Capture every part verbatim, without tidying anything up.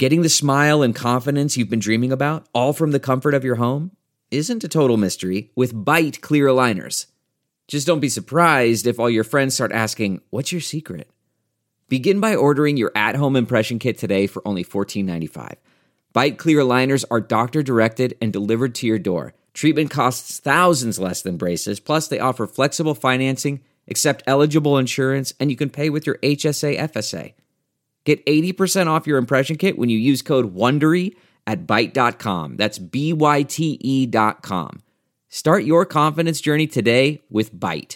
Getting the smile and confidence you've been dreaming about, all from the comfort of your home, isn't a total mystery with Byte clear aligners. Just don't be surprised if all your friends start asking, "What's your secret?" Begin by ordering your at-home impression kit today for only fourteen ninety-five. Byte clear aligners are doctor-directed and delivered to your door. Treatment costs thousands less than braces, plus they offer flexible financing, accept eligible insurance, and you can pay with your H S A F S A. Get eighty percent off your impression kit when you use code WONDERY at byte dot com. That's B Y T E dot com. Start your confidence journey today with Byte.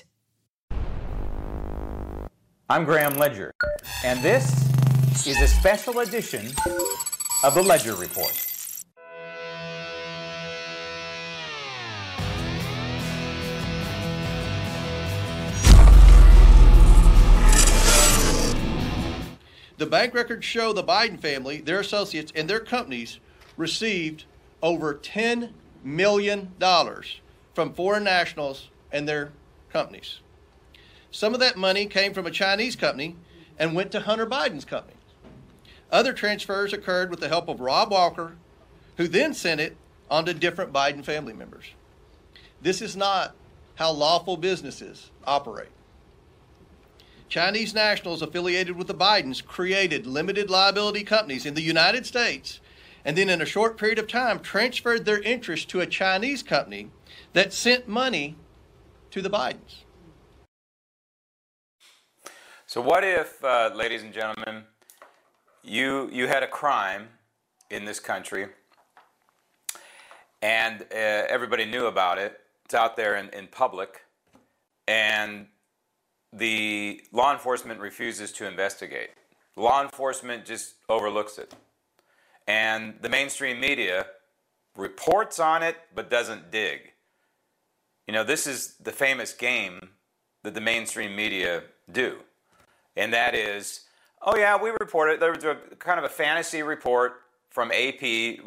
I'm Graham Ledger, and this is a special edition of the Ledger Report. The bank records show the Biden family, their associates, and their companies received over ten million dollars from foreign nationals and their companies. Some of that money came from a Chinese company and went to Hunter Biden's company. Other transfers occurred with the help of Rob Walker, who then sent it on to different Biden family members. This is not how lawful businesses operate. Chinese nationals affiliated with the Bidens created limited liability companies in the United States, and then in a short period of time transferred their interest to a Chinese company that sent money to the Bidens. So what if, uh, ladies and gentlemen, you you had a crime in this country and uh, everybody knew about it, it's out there in, in public, and the law enforcement refuses to investigate. Law enforcement just overlooks it. And the mainstream media reports on it but doesn't dig. You know, this is the famous game that the mainstream media do. And that is, oh yeah, we reported, there was a kind of a fantasy report from A P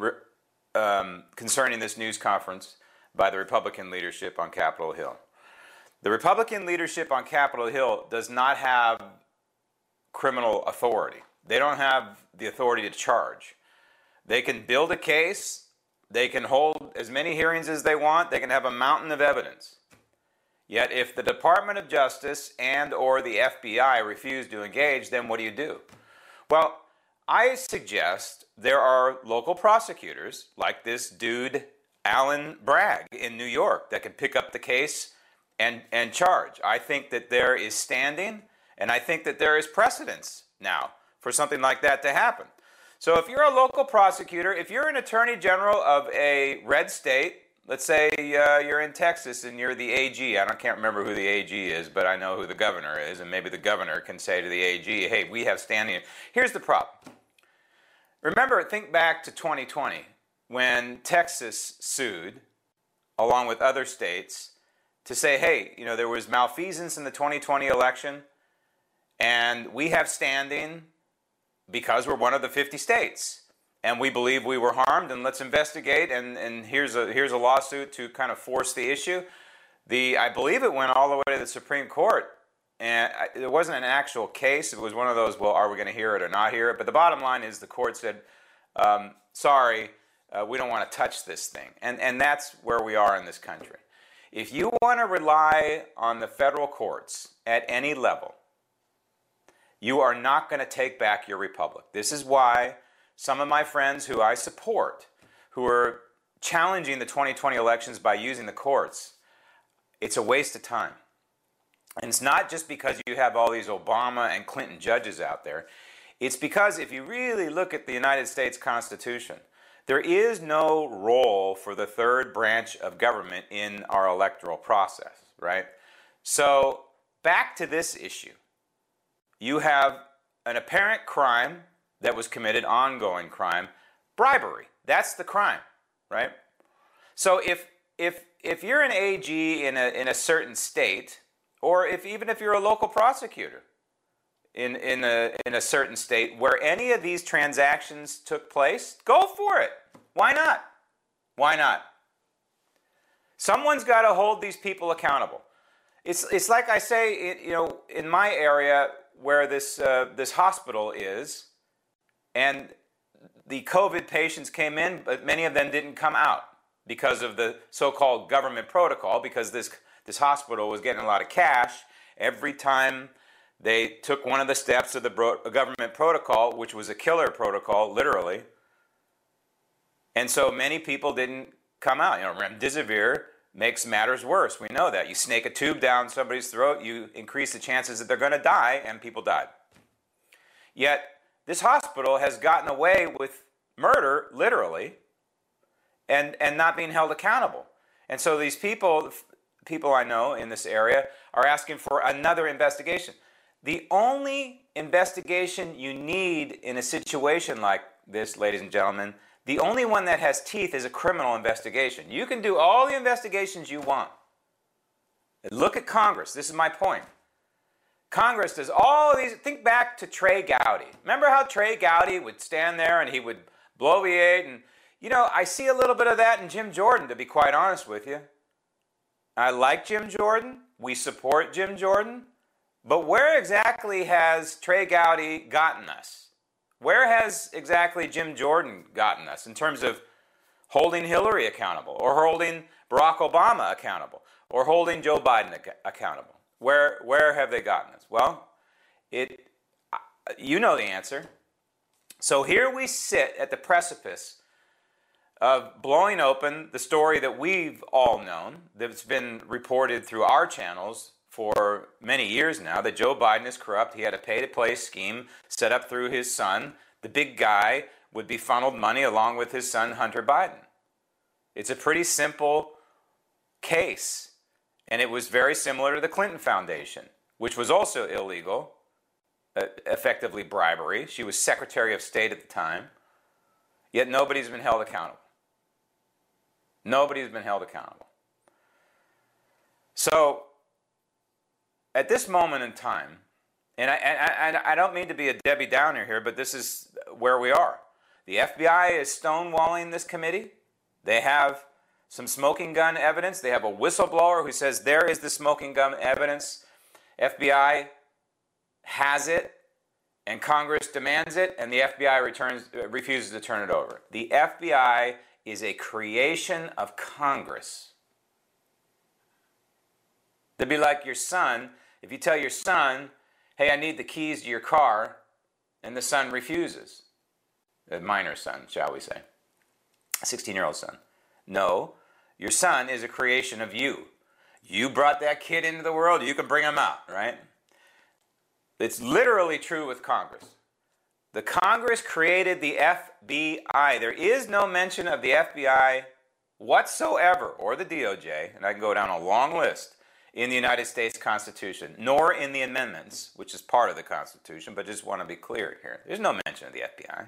um, concerning this news conference by the Republican leadership on Capitol Hill. The Republican leadership on Capitol Hill does not have criminal authority. They don't have the authority to charge. They can build a case, they can hold as many hearings as they want, they can have a mountain of evidence. Yet if the Department of Justice and or the F B I refuse to engage, then what do you do? Well, I suggest there are local prosecutors, like this dude, Alan Bragg in New York, that can pick up the case and, and charge. I think that there is standing, and I think that there is precedence now for something like that to happen. So if you're a local prosecutor, if you're an attorney general of a red state, let's say uh, you're in Texas and you're the A G. I don't, can't remember who the A G is, but I know who the governor is, and maybe the governor can say to the A G, hey, we have standing. Here's the problem. Remember, think back to twenty twenty when Texas sued, along with other states, to say, hey, you know, there was malfeasance in the twenty twenty election, and we have standing because we're one of the fifty states. And we believe we were harmed, and let's investigate, and, and here's a here's a lawsuit to kind of force the issue. The I believe it went all the way to the Supreme Court, and it wasn't an actual case. It was one of those, well, are we going to hear it or not hear it? But the bottom line is the court said, um, sorry, uh, we don't want to touch this thing. And, and that's where we are in this country. If you want to rely on the federal courts at any level, you are not going to take back your republic. This is why some of my friends who I support, who are challenging the twenty twenty elections by using the courts, it's a waste of time. And it's not just because you have all these Obama and Clinton judges out there. It's because if you really look at the United States Constitution, there is no role for the third branch of government in our electoral process, right? So back to this issue. You have an apparent crime that was committed, ongoing crime, bribery. That's the crime, right? So if if if you're an A G in a in a certain state, or if even if you're a local prosecutor in in a in a certain state where any of these transactions took place, go for it. Why not? Why not? Someone's got to hold these people accountable. It's it's like I say, it, you know, in my area where this uh, this hospital is. And the COVID patients came in, but many of them didn't come out because of the so-called government protocol, because this, this hospital was getting a lot of cash every time they took one of the steps of the bro- government protocol, which was a killer protocol, literally. And so many people didn't come out. You know, remdesivir makes matters worse. We know that. You snake a tube down somebody's throat, you increase the chances that they're going to die, and people died. Yet, this hospital has gotten away with murder, literally, and, and not being held accountable. And so these people, people I know in this area, are asking for another investigation. The only investigation you need in a situation like this, ladies and gentlemen, the only one that has teeth is a criminal investigation. You can do all the investigations you want. Look at Congress. This is my point. Congress does all these. Think back to Trey Gowdy. Remember how Trey Gowdy would stand there and he would bloviate? And, you know, I see a little bit of that in Jim Jordan, to be quite honest with you. I like Jim Jordan. We support Jim Jordan. But where exactly has Trey Gowdy gotten us? Where has exactly Jim Jordan gotten us in terms of holding Hillary accountable, or holding Barack Obama accountable, or holding Joe Biden ac- accountable? Where where have they gotten us? Well, it you know the answer. So here we sit at the precipice of blowing open the story that we've all known, that's been reported through our channels for many years now, that Joe Biden is corrupt. He had a pay-to-play scheme set up through his son. The big guy would be funneled money along with his son, Hunter Biden. It's a pretty simple case. And it was very similar to the Clinton Foundation, which was also illegal, uh, effectively bribery. She was Secretary of State at the time. Yet nobody's been held accountable. Nobody's been held accountable. So, at this moment in time, and I, and I, I don't mean to be a Debbie Downer here, but this is where we are. The F B I is stonewalling this committee. They have some smoking gun evidence. They have a whistleblower who says there is the smoking gun evidence. F B I has it, and Congress demands it, and the F B I returns, refuses to turn it over. The F B I is a creation of Congress. They'd be like your son. If you tell your son, hey, I need the keys to your car, and the son refuses. A minor son, shall we say. A sixteen-year-old son. No, your son is a creation of you. You brought that kid into the world, you can bring him out, right? It's literally true with Congress. The Congress created the F B I. There is no mention of the F B I whatsoever, or the D O J, and I can go down a long list, in the United States Constitution, nor in the amendments, which is part of the Constitution, but just want to be clear here. There's no mention of the F B I.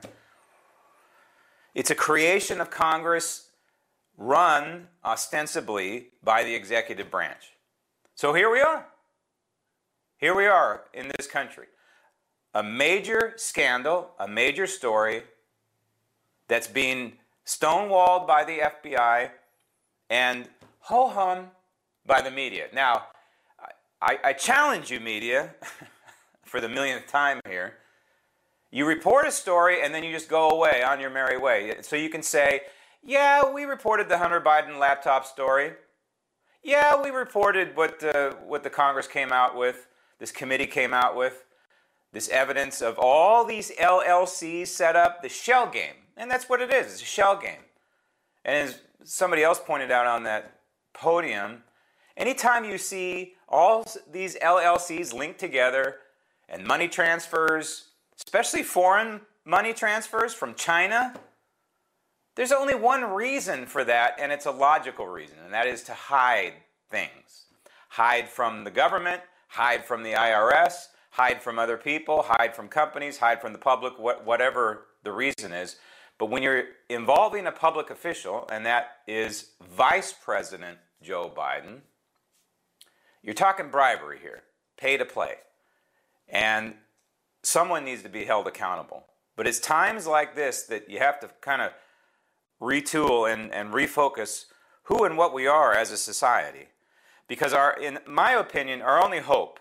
It's a creation of Congress run ostensibly by the executive branch. So here we are. Here we are in this country. A major scandal, a major story that's being stonewalled by the F B I and ho-hum by the media. Now, I, I challenge you, media, for the millionth time here. You report a story and then you just go away on your merry way. So you can say, yeah, we reported the Hunter Biden laptop story. Yeah, we reported what, uh, what the Congress came out with, this committee came out with, this evidence of all these L L Cs set up, the shell game. And that's what it is, it's a shell game. And as somebody else pointed out on that podium, anytime you see all these L L Cs linked together and money transfers, especially foreign money transfers from China, there's only one reason for that, and it's a logical reason, and that is to hide things. Hide from the government, hide from the I R S, hide from other people, hide from companies, hide from the public, whatever the reason is. But when you're involving a public official, and that is Vice President Joe Biden, you're talking bribery here, pay to play. And someone needs to be held accountable. But it's times like this that you have to kind of retool and, and refocus who and what we are as a society. Because our, in my opinion, our only hope,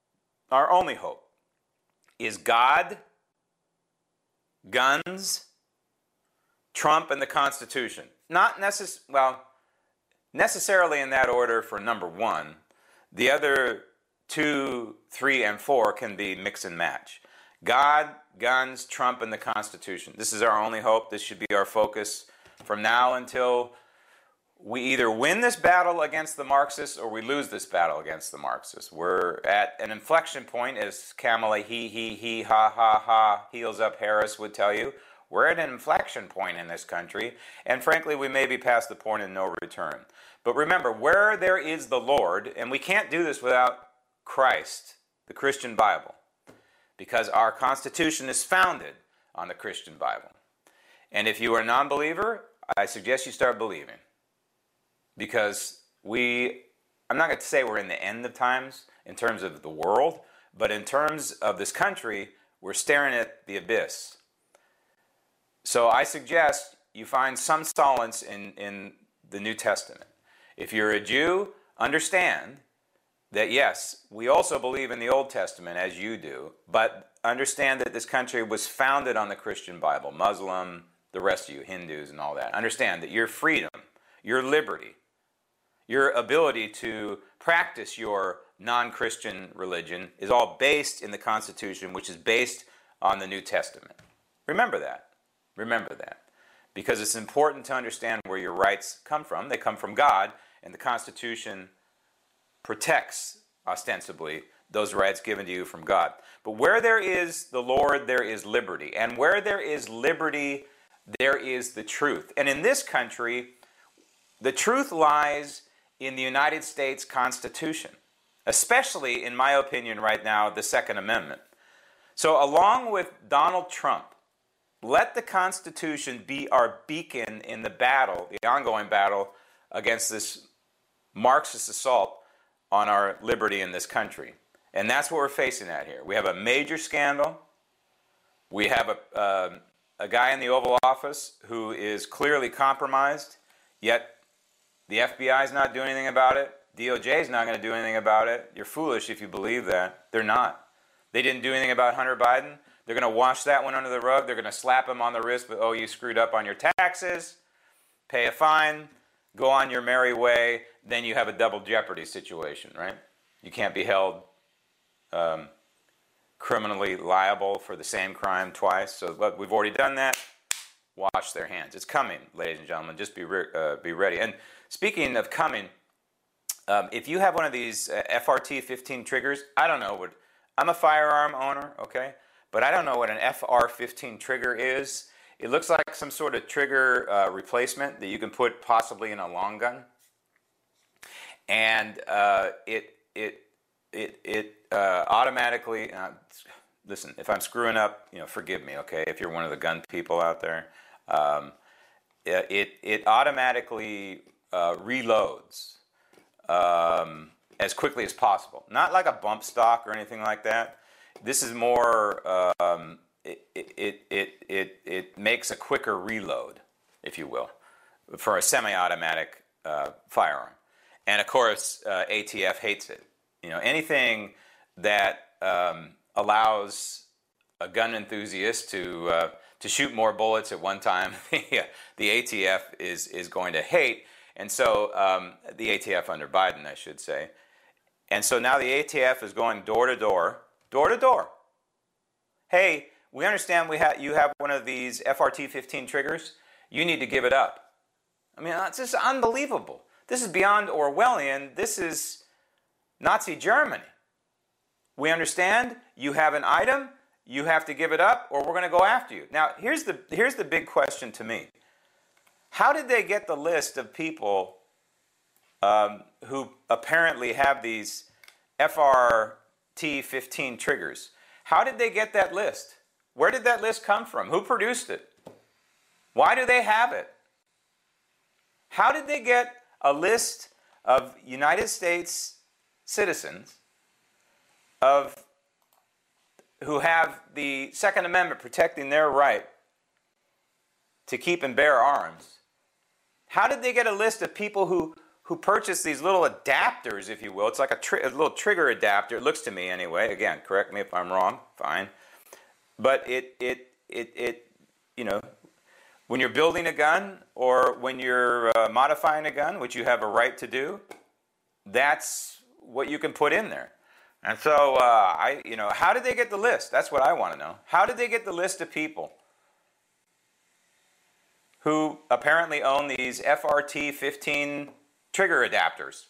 our only hope is God, guns, Trump and the Constitution. Not necess- well, necessarily in that order for number one. The other two, three, and four can be mix and match. God, guns, Trump, and the Constitution. This is our only hope. This should be our focus from now until we either win this battle against the Marxists or we lose this battle against the Marxists. We're at an inflection point, as Kamala he, he, he, ha, ha, ha, heels up Harris would tell you. We're at an inflection point in this country, and frankly, we may be past the point of no return. But remember, where there is the Lord, and we can't do this without Christ, the Christian Bible, because our Constitution is founded on the Christian Bible. And if you are a non-believer, I suggest you start believing. Because we, I'm not going to say we're in the end of times in terms of the world, but in terms of this country, we're staring at the abyss. So I suggest you find some solace in, in the New Testament. If you're a Jew, understand that yes, we also believe in the Old Testament as you do, but understand that this country was founded on the Christian Bible, Muslim, the rest of you, Hindus and all that. Understand that your freedom, your liberty, your ability to practice your non-Christian religion is all based in the Constitution, which is based on the New Testament. Remember that. Remember that. Because it's important to understand where your rights come from. They come from God, and the Constitution protects, ostensibly, those rights given to you from God. But where there is the Lord, there is liberty. And where there is liberty, there is the truth. And in this country, the truth lies in the United States Constitution, especially, in my opinion right now, the Second Amendment. So along with Donald Trump, let the Constitution be our beacon in the battle, the ongoing battle against this Marxist assault on our liberty in this country. And that's what we're facing at here. We have a major scandal. We have a, uh, a guy in the Oval Office who is clearly compromised, yet the F B I is not doing anything about it. D O J is not going to do anything about it. You're foolish if you believe that. They're not. They didn't do anything about Hunter Biden. They're going to wash that one under the rug. They're going to slap him on the wrist, but, oh, you screwed up on your taxes, pay a fine, go on your merry way. Then you have a double jeopardy situation, right? You can't be held um, criminally liable for the same crime twice. So but we've already done that. Wash their hands. It's coming, ladies and gentlemen. Just be re- uh, be ready. And speaking of coming, um, if you have one of these uh, F R T fifteen triggers, I don't know what. I'm a firearm owner, okay, but I don't know what an F R fifteen trigger is. It looks like some sort of trigger uh, replacement that you can put possibly in a long gun, and uh, it it it it uh, automatically. Uh, listen, if I'm screwing up, you know, forgive me, okay? If you're one of the gun people out there, um, it it automatically uh, reloads um, as quickly as possible. Not like a bump stock or anything like that. This is more. Um, it, it it it it makes a quicker reload, if you will, for a semi-automatic uh, firearm. And of course, uh, A T F hates it. You know, anything that um, allows a gun enthusiast to uh, to shoot more bullets at one time, the A T F is is going to hate. And so um, the A T F under Biden, I should say. And so now the A T F is going door to door, door to door. Hey, we understand we have you have one of these F R T fifteen triggers. You need to give it up. I mean, it's just unbelievable. This is beyond Orwellian. This is Nazi Germany. We understand you have an item, you have to give it up, or we're going to go after you. Now, here's the here's the big question to me. How did they get the list of people um, who apparently have these F R T fifteen triggers? How did they get that list? Where did that list come from? Who produced it? Why do they have it? How did they get a list of United States citizens of who have the Second Amendment protecting their right to keep and bear arms? How did they get a list of people who, who purchase these little adapters, if you will? It's like a, tri- a little trigger adapter. It looks to me anyway. Again, correct me if I'm wrong. Fine. But it, it, it, it, you know, when you're building a gun or when you're uh, modifying a gun, which you have a right to do, that's what you can put in there. And so, uh, I, you know, how did they get the list? That's what I want to know. How did they get the list of people who apparently own these F R T fifteen trigger adapters?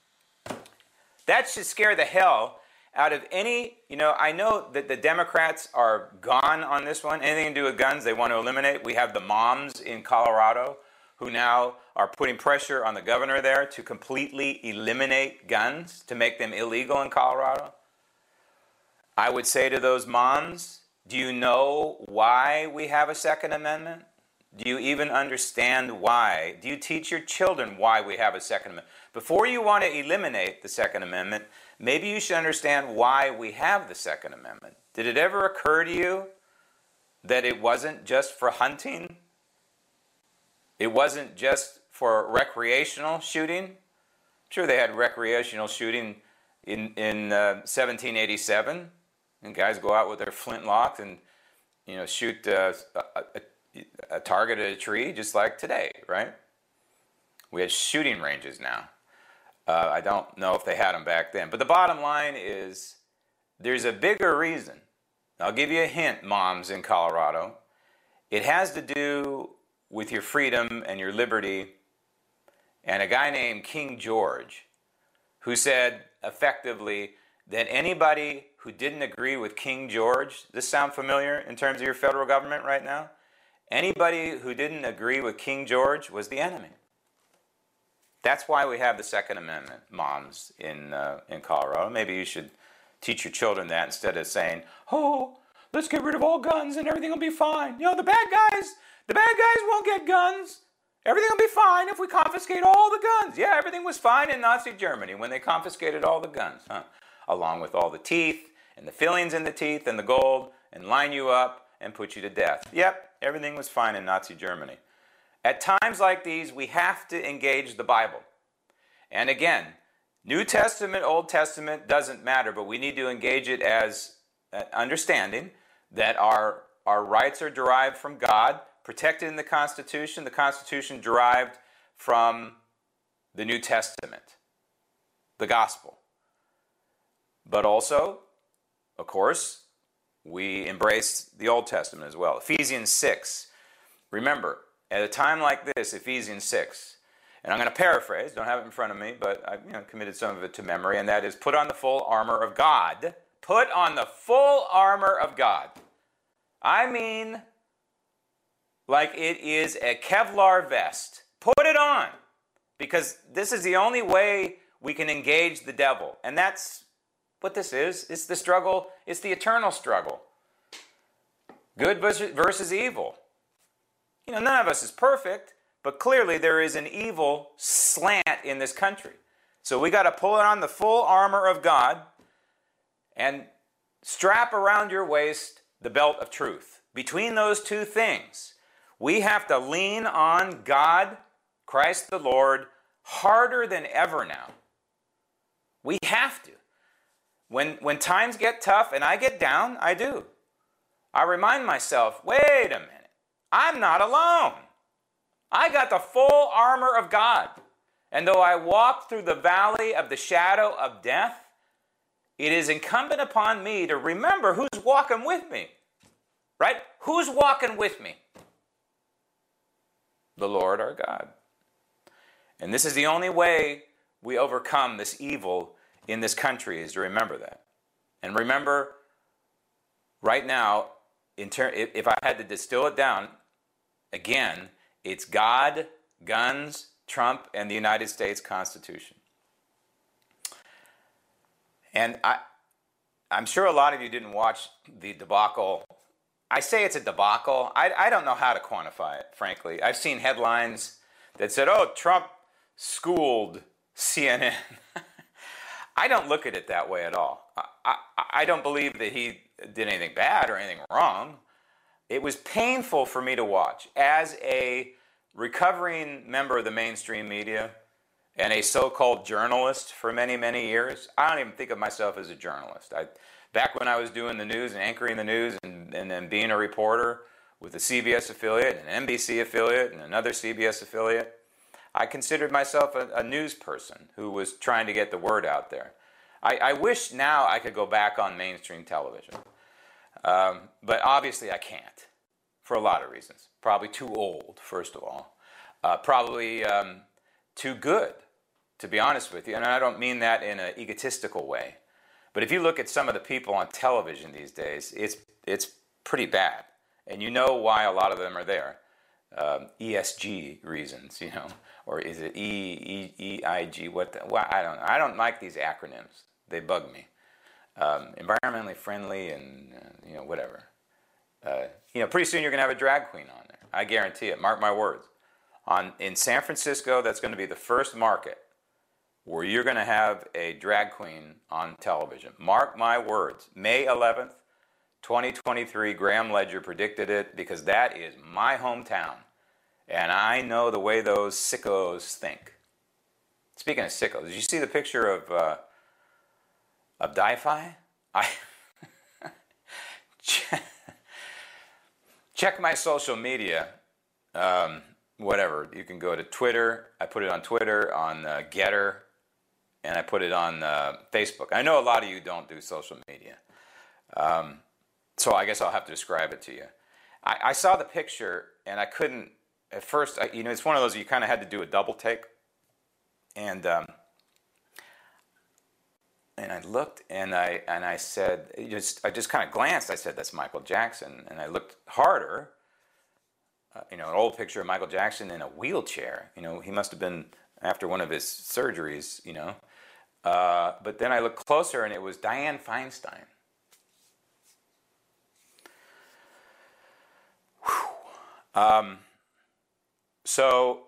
That should scare the hell out of any, you know, I know that the Democrats are gone on this one. Anything to do with guns, they want to eliminate. We have the moms in Colorado who now are putting pressure on the governor there to completely eliminate guns, to make them illegal in Colorado. I would say to those moms, do you know why we have a Second Amendment? Do you even understand why? Do you teach your children why we have a Second Amendment? Before you want to eliminate the Second Amendment, maybe you should understand why we have the Second Amendment. Did it ever occur to you that it wasn't just for hunting? It wasn't just for recreational shooting? I'm sure they had recreational shooting in, in uh, seventeen eighty-seven, and guys go out with their flintlocks and, you know, shoot uh, a, a, a target at a tree just like today, right? We have shooting ranges now. Uh, I don't know if they had them back then. But the bottom line is there's a bigger reason. I'll give you a hint, moms in Colorado. It has to do with your freedom and your liberty, and a guy named King George, who said effectively that anybody who didn't agree with King George, does this sound familiar in terms of your federal government right now? Anybody who didn't agree with King George was the enemy. That's why we have the Second Amendment, moms in uh, in Colorado. Maybe you should teach your children that instead of saying, oh, let's get rid of all guns and everything will be fine. You know, the bad guys, the bad guys won't get guns. Everything will be fine if we confiscate all the guns. Yeah, everything was fine in Nazi Germany when they confiscated all the guns, huh? Along with all the teeth and the fillings in the teeth and the gold, and line you up and put you to death. Yep, everything was fine in Nazi Germany. At times like these, we have to engage the Bible. And again, New Testament, Old Testament, doesn't matter, but we need to engage it as understanding that our, our rights are derived from God, protected in the Constitution, the Constitution derived from the New Testament, the Gospel. But also, of course, we embrace the Old Testament as well. Ephesians six. Remember, at a time like this, Ephesians six, and I'm going to paraphrase, don't have it in front of me, but I've you know, committed some of it to memory, and that is, put on the full armor of God. Put on the full armor of God. I mean, like it is a Kevlar vest. Put it on, because this is the only way we can engage the devil, and that's what this is. It's the struggle, it's the eternal struggle. Good versus evil. You know, none of us is perfect, but clearly there is an evil slant in this country. So we got to pull on the full armor of God and strap around your waist the belt of truth. Between those two things, we have to lean on God, Christ the Lord, harder than ever now. We have to. When, when times get tough, and I get down, I do. I remind myself, wait a minute. I'm not alone. I got the full armor of God. And though I walk through the valley of the shadow of death, it is incumbent upon me to remember who's walking with me. Right? Who's walking with me? The Lord our God. And this is the only way we overcome this evil in this country, is to remember that. And remember, right now, in ter- if I had to distill it down, again, it's God, guns, Trump, and the United States Constitution. And I, I'm sure a lot of you didn't watch the debacle. I say it's a debacle. I, I don't know how to quantify it, frankly. I've seen headlines that said, oh, Trump schooled C N N. I don't look at it that way at all. I, I, I don't believe that he did anything bad or anything wrong. It was painful for me to watch as a recovering member of the mainstream media and a so-called journalist for many, many years. I don't even think of myself as a journalist. I, back when I was doing the news and anchoring the news and, and then being a reporter, with a C B S affiliate, an N B C affiliate, and another C B S affiliate. I considered myself a, a news person who was trying to get the word out there. I, I wish now I could go back on mainstream television. Um, but obviously I can't, for a lot of reasons. Probably too old, first of all. Uh, probably um, too good, to be honest with you. And I don't mean that in an egotistical way. But if you look at some of the people on television these days, it's it's pretty bad. And you know why a lot of them are there. Um, E S G reasons, you know. Or is it E, E, E I G? What the, well, I don't know. I don't like these acronyms. They bug me. Um, environmentally friendly and, uh, you know, whatever. Uh, you know, pretty soon you're going to have a drag queen on there. I guarantee it. Mark my words. On in San Francisco, that's going to be the first market where you're going to have a drag queen on television. Mark my words. May eleventh, twenty twenty-three, Graham Ledger predicted it because that is my hometown. And I know the way those sickos think. Speaking of sickos, did you see the picture of... Uh, Of Di-Fi? I check my social media, um, whatever. You can go to Twitter. I put it on Twitter, on uh, Getter, and I put it on uh, Facebook. I know a lot of you don't do social media, um, so I guess I'll have to describe it to you. I, I saw the picture, and I couldn't, at first, I, you know, it's one of those you kind of had to do a double take, and... Um, And I looked, and I and I said, just I just kind of glanced. I said, "That's Michael Jackson." And I looked harder. Uh, you know, an old picture of Michael Jackson in a wheelchair. You know, he must have been after one of his surgeries. You know, uh, but then I looked closer, and it was Dianne Feinstein. Um, so.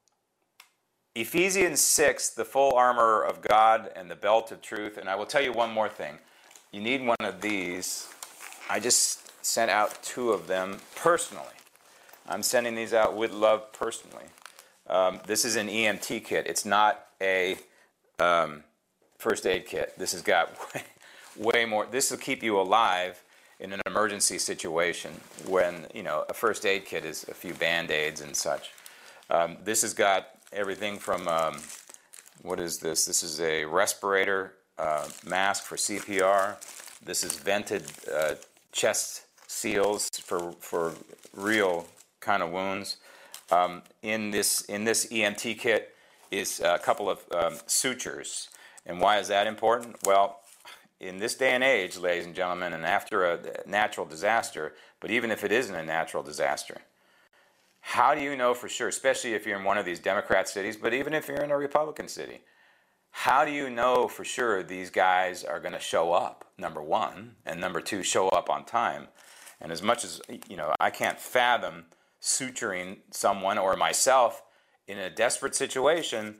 Ephesians six, the full armor of God and the belt of truth. And I will tell you one more thing. You need one of these. I just sent out two of them personally. I'm sending these out with love personally. Um, this is an E M T kit. It's not a um, first aid kit. This has got way, way more. This will keep you alive in an emergency situation when, you know, a first aid kit is a few Band-Aids and such. Um, this has got everything from, um, what is this? This is a respirator uh, mask for C P R. This is vented uh, chest seals for for real kind of wounds. Um, in this in this E M T kit is a couple of um, sutures. And why is that important? Well, in this day and age, ladies and gentlemen, and after a natural disaster, but even if it isn't a natural disaster, how do you know for sure, especially if you're in one of these Democrat cities, but even if you're in a Republican city, how do you know for sure these guys are going to show up, number one, and number two, show up on time? And as much as, you know, I can't fathom suturing someone or myself in a desperate situation,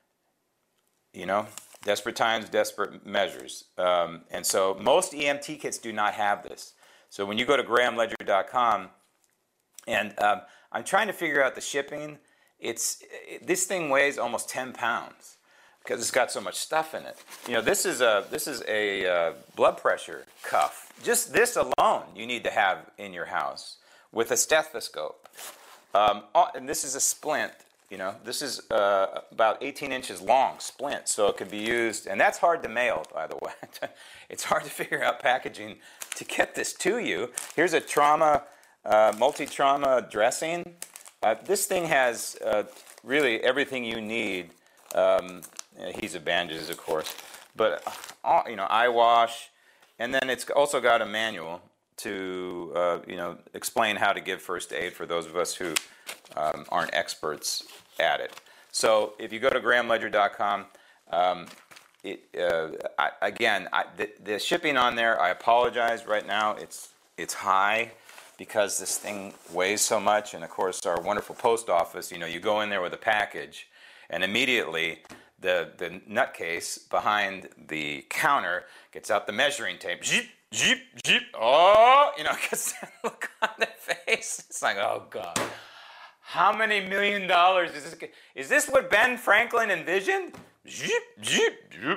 you know, desperate times, desperate measures. Um, and so most E M T kits do not have this. So when you go to graham ledger dot com, and um, I'm trying to figure out the shipping. It's it, this thing weighs almost ten pounds because it's got so much stuff in it. You know, this is a this is a uh, blood pressure cuff. Just this alone, you need to have in your house with a stethoscope. Um, and this is a splint. You know, this is uh, about eighteen inches long splint, so it can be used. And that's hard to mail, by the way. It's hard to figure out packaging to get this to you. Here's a trauma. Uh, multi-trauma dressing. Uh, this thing has uh, really everything you need. Um, adhesive bandages, of course, but uh, you know, eye wash, and then it's also got a manual to uh, you know explain how to give first aid for those of us who um, aren't experts at it. So if you go to graham ledger dot com, um, it, uh, I, again, I, the, the shipping on there. I apologize right now. It's it's high. Because this thing weighs so much, and of course our wonderful post office, you know, you go in there with a package, and immediately the the nutcase behind the counter gets out the measuring tape. Jeep, jeep, jeep. Oh, you know, gets that look on their face. It's like, oh God, how many million dollars is this? Is this what Ben Franklin envisioned? Jeep, jeep, jeep.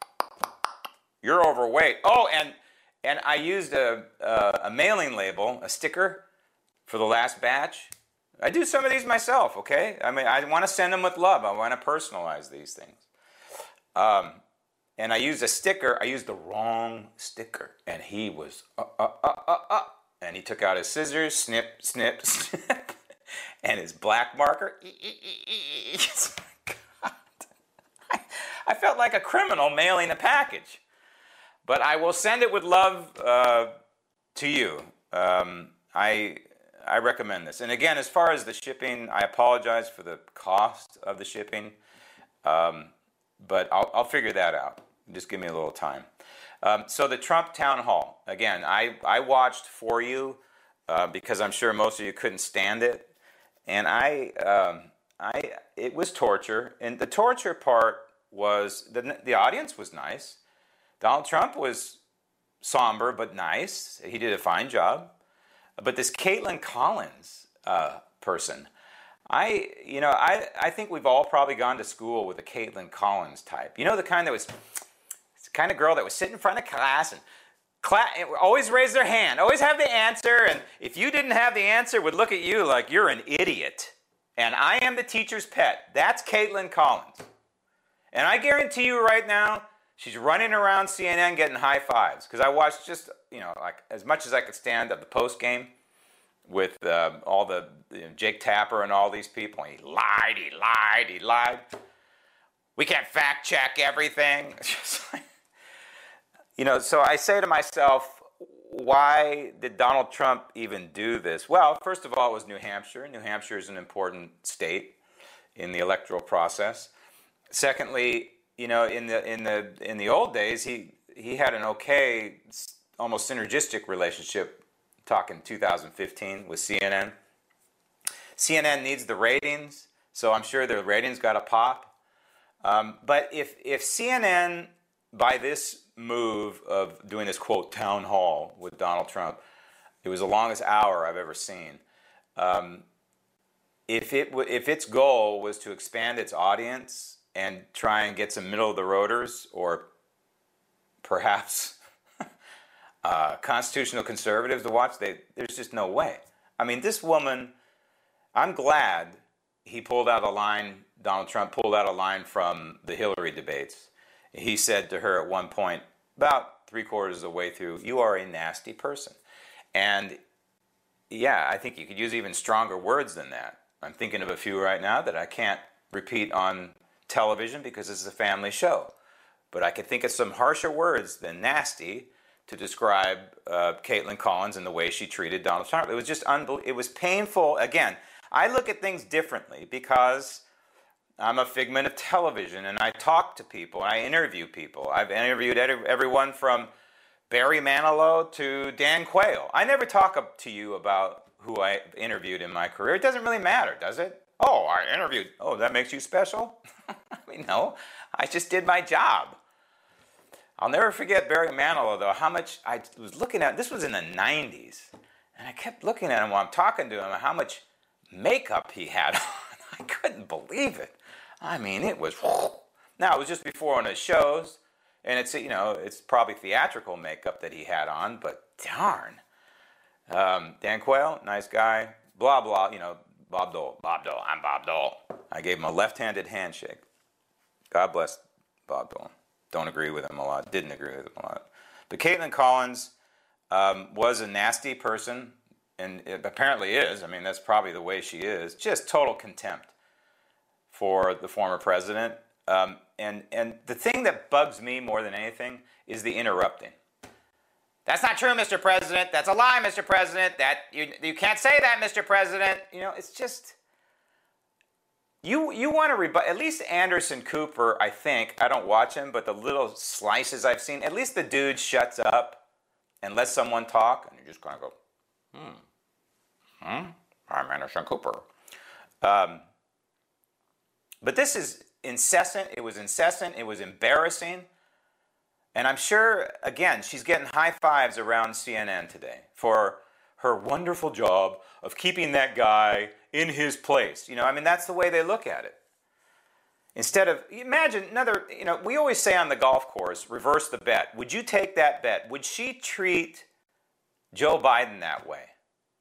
You're overweight. Oh, and. And I used a, a, a mailing label, a sticker, for the last batch. I do some of these myself, okay? I mean, I want to send them with love. I want to personalize these things. Um, and I used a sticker. I used the wrong sticker. And he was, uh, uh, uh, uh, uh. And he took out his scissors, snip, snip, snip. And his black marker. God. I, I felt like a criminal mailing a package. But I will send it with love uh, to you. Um, I... I recommend this. And again, as far as the shipping, I apologize for the cost of the shipping, um, but I'll, I'll figure that out. Just give me a little time. Um, so the Trump town hall, again, I, I watched for you uh, because I'm sure most of you couldn't stand it. And I, um, I, it was torture. And the torture part was, the, the audience was nice. Donald Trump was somber but nice. He did a fine job. But this Kaitlan Collins uh, person, I, you know, I, I think we've all probably gone to school with a Kaitlan Collins type. You know, the kind that was, it's the kind of girl that would sit in front of class and class, always raise their hand, always have the answer, and if you didn't have the answer, would look at you like you're an idiot. And I am the teacher's pet. That's Kaitlan Collins. And I guarantee you right now, she's running around C N N getting high fives. Because I watched just, you know, like as much as I could stand of the post game with uh, all the you know, Jake Tapper and all these people. He lied, he lied, he lied. We can't fact check everything. Just like, you know, so I say to myself, why did Donald Trump even do this? Well, first of all, it was New Hampshire. New Hampshire is an important state in the electoral process. Secondly, you know, in the in the in the old days, he he had an okay, almost synergistic relationship. Talking two thousand fifteen with C N N. C N N needs the ratings, so I'm sure the ratings got a pop. Um, but if if C N N, by this move of doing this quote town hall with Donald Trump, it was the longest hour I've ever seen. Um, if it w- if its goal was to expand its audience and try and get some middle of the roaders, or perhaps uh, constitutional conservatives to watch, they, there's just no way. I mean, this woman, I'm glad he pulled out a line, Donald Trump pulled out a line from the Hillary debates. He said to her at one point, about three quarters of the way through, "You are a nasty person." And yeah, I think you could use even stronger words than that. I'm thinking of a few right now that I can't repeat on television because this is a family show. But I could think of some harsher words than nasty to describe uh, Kaitlan Collins and the way she treated Donald Trump. It was just unbelievable. It was painful. Again, I look at things differently because I'm a figment of television, and I talk to people, and I interview people. I've interviewed everyone from Barry Manilow to Dan Quayle. I never talk to you about who I interviewed in my career. It doesn't really matter, does it? Oh, I interviewed. Oh, that makes you special? I mean, no. I just did my job. I'll never forget Barry Manilow, though, how much I was looking at. This was in the nineties. And I kept looking at him while I'm talking to him, how much makeup he had on. I couldn't believe it. I mean, it was... Now, it was just before one of his shows, and it's, you know, it's probably theatrical makeup that he had on, but darn. Um, Dan Quayle, nice guy. Blah, blah, you know, Bob Dole. Bob Dole, I'm Bob Dole. I gave him a left-handed handshake. God bless Bob Dole. Don't agree with him a lot. Didn't agree with him a lot. But Kaitlan Collins um, was a nasty person, and it apparently is. I mean, that's probably the way she is. Just total contempt for the former president. Um, and, and the thing that bugs me more than anything is the interrupting. That's not true, Mister President. That's a lie, Mister President. That you you can't say that, Mister President. You know, it's just you you want to rebut. At least Anderson Cooper, I think. I don't watch him, but the little slices I've seen, at least the dude shuts up and lets someone talk, and you just kind of go, hmm, hmm. I'm Anderson Cooper. Um, but this is incessant. It was incessant. It was embarrassing. And I'm sure, again, she's getting high fives around C N N today for her wonderful job of keeping that guy in his place. You know, I mean, that's the way they look at it. Instead of, imagine another, you know, we always say on the golf course, reverse the bet. Would you take that bet? Would she treat Joe Biden that way?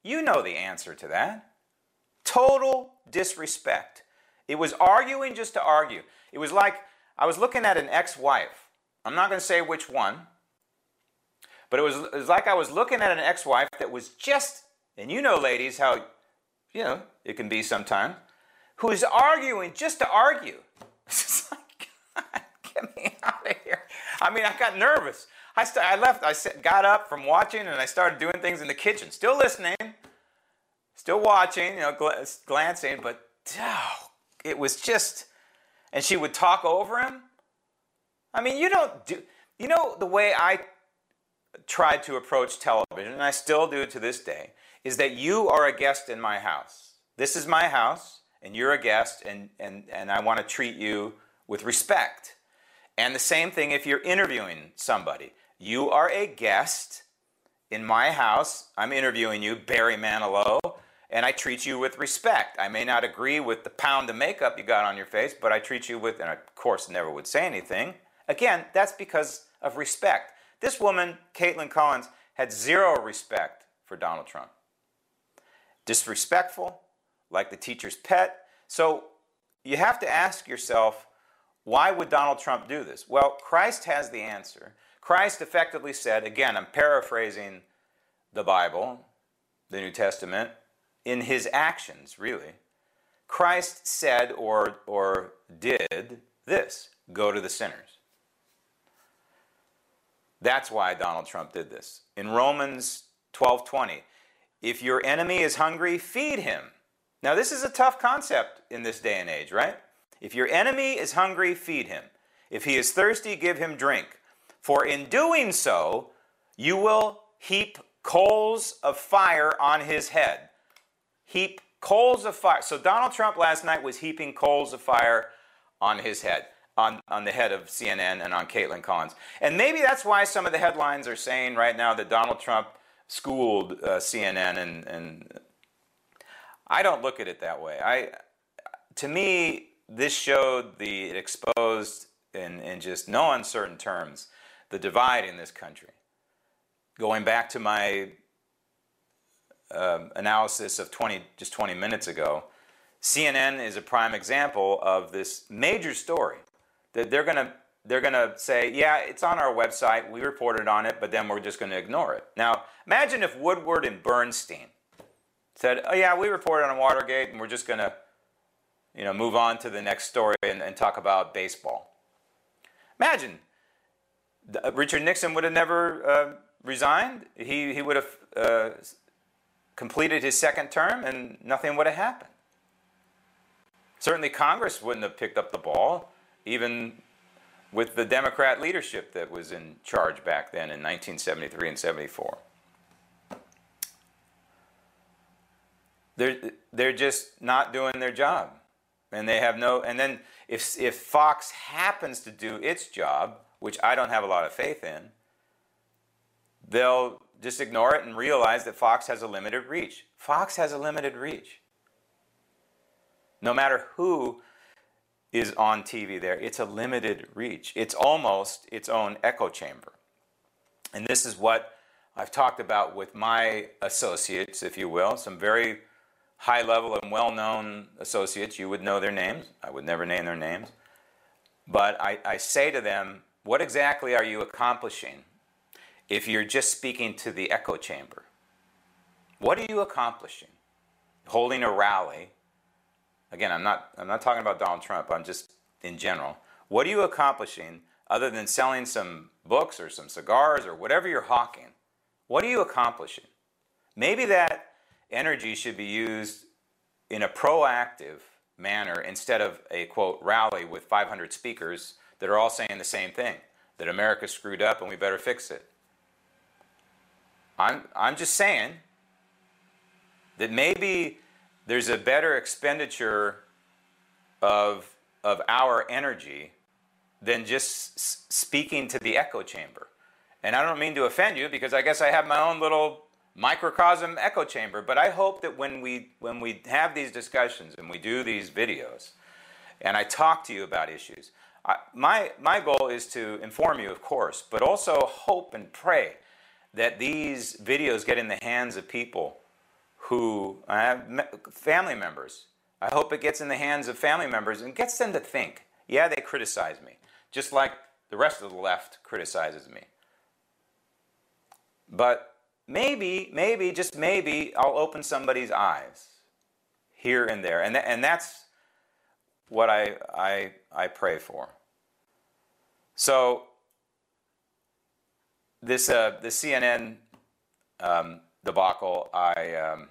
You know the answer to that. Total disrespect. It was arguing just to argue. It was like I was looking at an ex-wife. I'm not going to say which one, but it was, it was like I was looking at an ex-wife that was just, and you know, ladies, how, you know, it can be sometimes, who is arguing just to argue. It's just like, God, get me out of here. I mean, I got nervous. I, st- I left, I got up from watching, and I started doing things in the kitchen, still listening, still watching, you know, gl- glancing, but oh, it was just, and she would talk over him. I mean, you don't do, you know, the way I tried to approach television, and I still do to this day, is that you are a guest in my house. This is my house, and you're a guest, and, and, and I want to treat you with respect. And the same thing if you're interviewing somebody. You are a guest in my house. I'm interviewing you, Barry Manilow, and I treat you with respect. I may not agree with the pound of makeup you got on your face, but I treat you with, and I, of course, never would say anything. Again, that's because of respect. This woman, Caitlin Collins, had zero respect for Donald Trump. Disrespectful, like the teacher's pet. So you have to ask yourself, why would Donald Trump do this? Well, Christ has the answer. Christ effectively said, again, I'm paraphrasing the Bible, the New Testament, in his actions, really. Christ said or, or did this, go to the sinners. That's why Donald Trump did this. In Romans twelve twenty, if your enemy is hungry, feed him. Now, this is a tough concept in this day and age, right? If your enemy is hungry, feed him. If he is thirsty, give him drink. For in doing so, you will heap coals of fire on his head. Heap coals of fire. So Donald Trump last night was heaping coals of fire on his head, on, on the head of C N N and on Caitlin Collins. And maybe that's why some of the headlines are saying right now that Donald Trump schooled uh, C N N, and, and I don't look at it that way. I, to me, this showed the, it exposed in, in just no uncertain terms the divide in this country. Going back to my uh, analysis of twenty, just twenty minutes ago, C N N is a prime example of this major story that they're going to they're going to say, yeah, it's on our website, we reported on it, but then we're just going to ignore it. Now, imagine if Woodward and Bernstein said, oh yeah, we reported on Watergate, and we're just going to, you know, move on to the next story and, and talk about baseball. Imagine, Richard Nixon would have never uh, resigned. He, he would have uh, completed his second term, and nothing would have happened. Certainly Congress wouldn't have picked up the ball, even with the Democrat leadership that was in charge back then in nineteen seventy-three and seventy-four. They're, they're just not doing their job. And they have no, and then if, if Fox happens to do its job, which I don't have a lot of faith in, they'll just ignore it and realize that Fox has a limited reach. Fox has a limited reach. No matter who is on T V there, it's a limited reach. It's almost its own echo chamber. And this is what I've talked about with my associates, if you will, some very high-level and well-known associates. You would know their names. I would never name their names. But I, I say to them, what exactly are you accomplishing if you're just speaking to the echo chamber? What are you accomplishing? Holding a rally. Again, I'm not, I'm not talking about Donald Trump. I'm just in general. What are you accomplishing other than selling some books or some cigars or whatever you're hawking? What are you accomplishing? Maybe that energy should be used in a proactive manner instead of a, quote, rally with five hundred speakers that are all saying the same thing, that America's screwed up and we better fix it. I'm, I'm just saying that maybe there's a better expenditure of, of our energy than just s- speaking to the echo chamber. And I don't mean to offend you, because I guess I have my own little microcosm echo chamber, but I hope that when we when we have these discussions and we do these videos and I talk to you about issues, I, my my goal is to inform you, of course, but also hope and pray that these videos get in the hands of people who I have family members. I hope it gets in the hands of family members and gets them to think. Yeah, they criticize me, just like the rest of the left criticizes me. But maybe, maybe, just maybe, I'll open somebody's eyes here and there, and th- and that's what I I I pray for. So this uh, the C N N um, debacle, I um,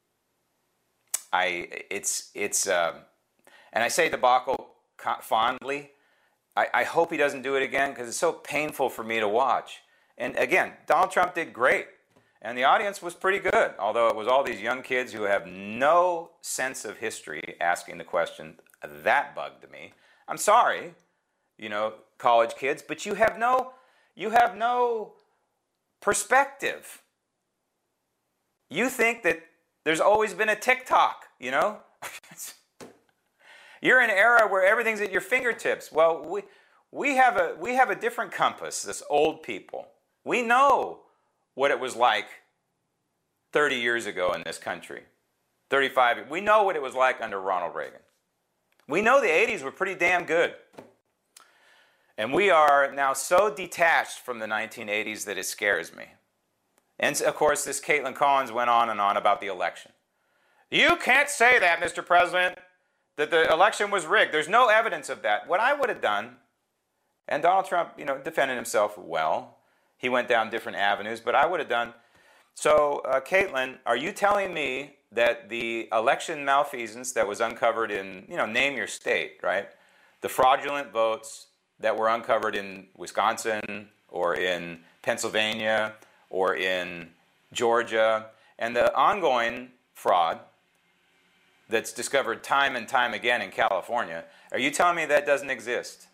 I it's it's uh, and I say debacle fondly. I, I hope he doesn't do it again because it's so painful for me to watch. And again, Donald Trump did great, and the audience was pretty good. Although it was all these young kids who have no sense of history asking the question, that bugged me. I'm sorry, you know, college kids, but you have no you have no perspective. You think that there's always been a TikTok, you know? You're in an era where everything's at your fingertips. Well, we we have a we have a different compass, this old people. We know what it was like thirty years ago in this country. thirty-five. We know what it was like under Ronald Reagan. We know the eighties were pretty damn good. And we are now so detached from the nineteen eighties that it scares me. And of course, this Caitlin Collins went on and on about the election. You can't say that, Mister President, that the election was rigged. There's no evidence of that. What I would have done, and Donald Trump, you know, defended himself well. He went down different avenues, but I would have done. So, uh, Caitlin, are you telling me that the election malfeasance that was uncovered in, you know, name your state, right? The fraudulent votes that were uncovered in Wisconsin or in Pennsylvania or in Georgia, and the ongoing fraud that's discovered time and time again in California, are you telling me that doesn't exist?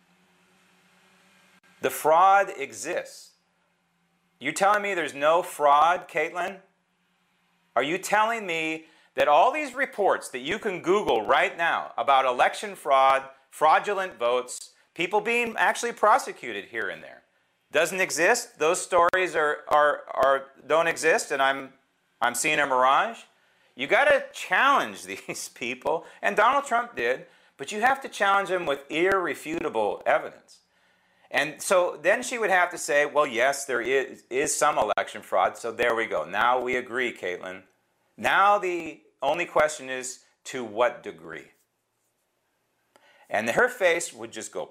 The fraud exists. You're telling me there's no fraud, Caitlin? Are you telling me that all these reports that you can Google right now about election fraud, fraudulent votes, people being actually prosecuted here and there, doesn't exist? Those stories are, are, are don't exist, and I'm, I'm seeing a mirage? You got to challenge these people, and Donald Trump did, but you have to challenge them with irrefutable evidence. And so then she would have to say, well, yes, there is, is some election fraud, so there we go. Now we agree, Caitlin. Now the only question is, to what degree? And her face would just go,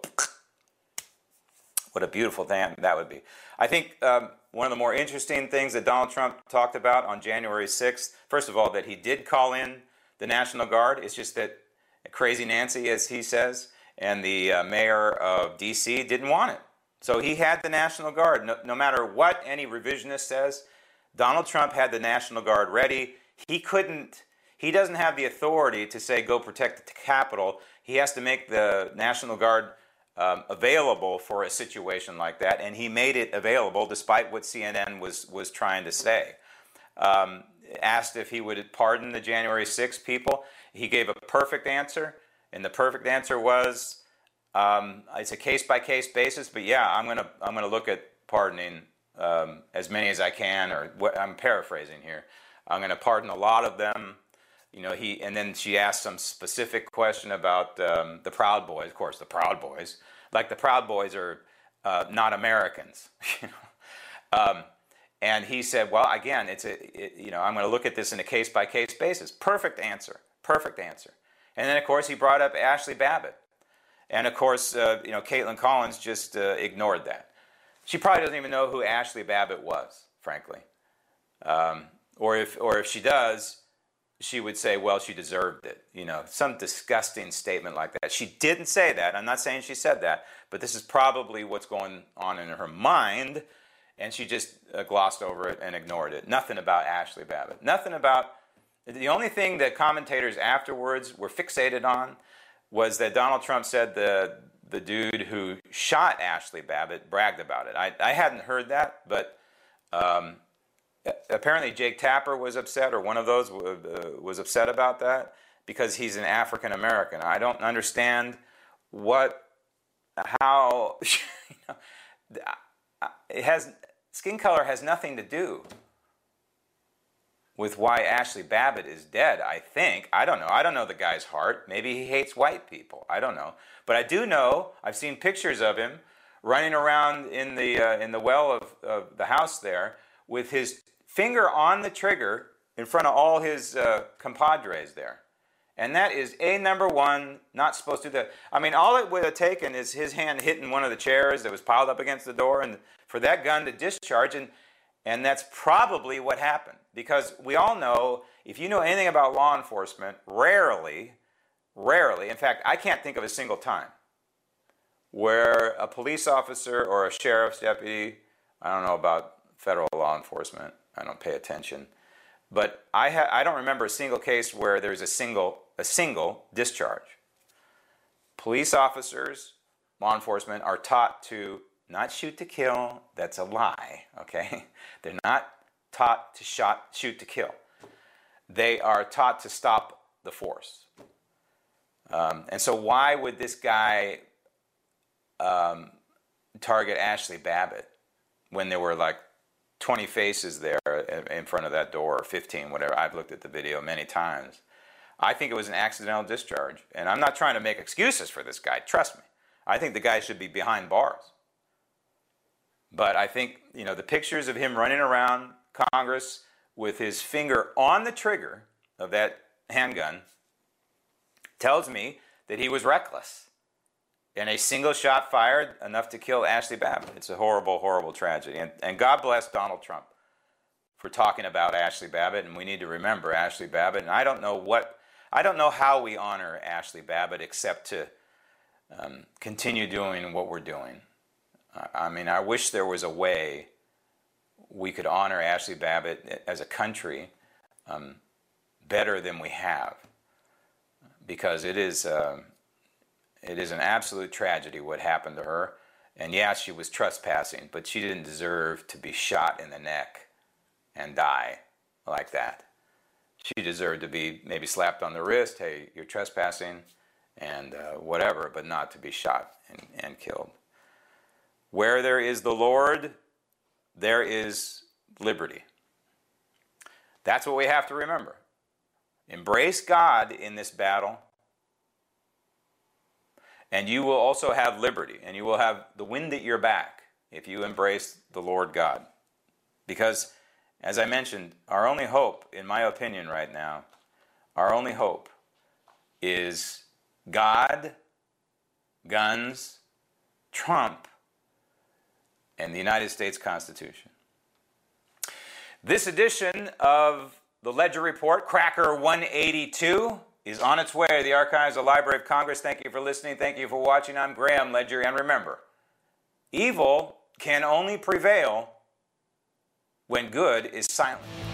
what a beautiful thing that would be. I think um, one of the more interesting things that Donald Trump talked about on January sixth, first of all, that he did call in the National Guard. It's just that Crazy Nancy, as he says, and the uh, mayor of D C didn't want it. So he had the National Guard. No, no matter what any revisionist says, Donald Trump had the National Guard ready. He couldn't, he doesn't have the authority to say, go protect the Capitol. He has to make the National Guard um, available for a situation like that, and he made it available despite what C N N was, was trying to say. Um, asked if he would pardon the January sixth people. He gave a perfect answer. And the perfect answer was, um, it's a case-by-case basis, but yeah, I'm gonna I'm gonna look at pardoning um, as many as I can, or what, I'm paraphrasing here. I'm gonna pardon a lot of them. You know, he and then she asked some specific question about um, the Proud Boys. Of course, the Proud Boys, like the Proud Boys are uh, not Americans. You know, um, and he said, well, again, it's a it, you know, I'm gonna look at this in a case-by-case basis. Perfect answer. Perfect answer. And then, of course, he brought up Ashley Babbitt. And, of course, uh, you know, Caitlin Collins just uh, ignored that. She probably doesn't even know who Ashley Babbitt was, frankly. Um, or if or if she does, she would say, well, she deserved it. You know, some disgusting statement like that. She didn't say that. I'm not saying she said that. But this is probably what's going on in her mind. And she just uh, glossed over it and ignored it. Nothing about Ashley Babbitt. Nothing about... The only thing that commentators afterwards were fixated on was that Donald Trump said the the dude who shot Ashley Babbitt bragged about it. I, I hadn't heard that, but um, apparently Jake Tapper was upset, or one of those uh, was upset about that because he's an African American. I don't understand what, how, you know, it has, skin color has nothing to do with why Ashley Babbitt is dead, I think. I don't know. I don't know the guy's heart. Maybe he hates white people. I don't know. But I do know, I've seen pictures of him running around in the, uh, in the well of, of the house there with his finger on the trigger in front of all his uh, compadres there. And that is a number one, not supposed to do that. I mean, all it would have taken is his hand hitting one of the chairs that was piled up against the door and for that gun to discharge, and and that's probably what happened. Because we all know, if you know anything about law enforcement, rarely, rarely, in fact, I can't think of a single time where a police officer or a sheriff's deputy, I don't know about federal law enforcement, I don't pay attention, but I ha- I don't remember a single case where there's a single a single discharge. Police officers, law enforcement are taught to not shoot to kill. That's a lie, okay? They're not taught to shot, shoot to kill. They are taught to stop the force. Um, and so why would this guy um, target Ashley Babbitt when there were like twenty faces there in front of that door, or fifteen, whatever? I've looked at the video many times. I think it was an accidental discharge. And I'm not trying to make excuses for this guy. Trust me. I think the guy should be behind bars. But I think, you know, the pictures of him running around Congress with his finger on the trigger of that handgun tells me that he was reckless. And a single shot fired enough to kill Ashley Babbitt. It's a horrible, horrible tragedy. And, and God bless Donald Trump for talking about Ashley Babbitt. And we need to remember Ashley Babbitt. And I don't know what, I don't know how we honor Ashley Babbitt except to um, continue doing what we're doing. I mean, I wish there was a way we could honor Ashley Babbitt as a country um, better than we have, because it is uh, it is an absolute tragedy what happened to her. And yeah, she was trespassing, but she didn't deserve to be shot in the neck and die like that. She deserved to be maybe slapped on the wrist, hey, you're trespassing, and uh, whatever, but not to be shot and, and killed. Where there is the Lord, there is liberty. That's what we have to remember. Embrace God in this battle, and you will also have liberty, and you will have the wind at your back if you embrace the Lord God. Because, as I mentioned, our only hope, in my opinion right now, our only hope is God, guns, Trump, and the United States Constitution. This edition of the Ledger Report, Cracker one eighty-two, is on its way to the archives of the Library of Congress. Thank you for listening. Thank you for watching. I'm Graham Ledger. And remember, evil can only prevail when good is silent.